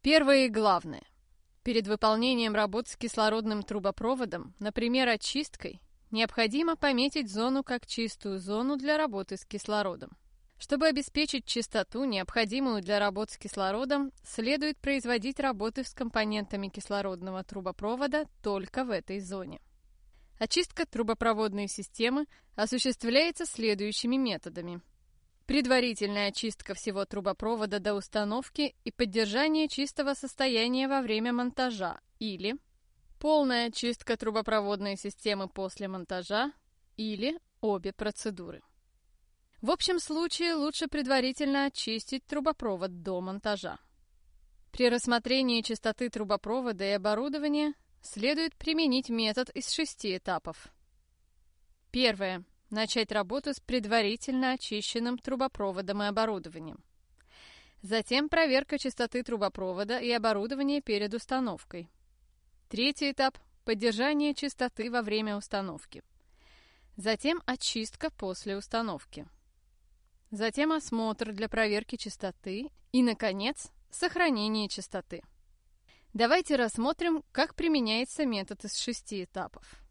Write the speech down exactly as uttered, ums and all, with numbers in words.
Первое и главное. Перед выполнением работ с кислородным трубопроводом, например, очисткой, необходимо пометить зону как чистую зону для работы с кислородом. Чтобы обеспечить чистоту, необходимую для работ с кислородом, следует производить работы с компонентами кислородного трубопровода только в этой зоне. Очистка трубопроводной системы осуществляется следующими методами. Предварительная очистка всего трубопровода до установки и поддержание чистого состояния во время монтажа или полная очистка трубопроводной системы после монтажа или обе процедуры. В общем случае лучше предварительно очистить трубопровод до монтажа. При рассмотрении чистоты трубопровода и оборудования следует применить метод из шести этапов. Первое. Начать работу с предварительно очищенным трубопроводом и оборудованием. Затем проверка чистоты трубопровода и оборудования перед установкой. Третий этап – поддержание чистоты во время установки. Затем очистка после установки. Затем осмотр для проверки чистоты и, наконец, сохранение чистоты. Давайте рассмотрим, как применяется метод из шести этапов.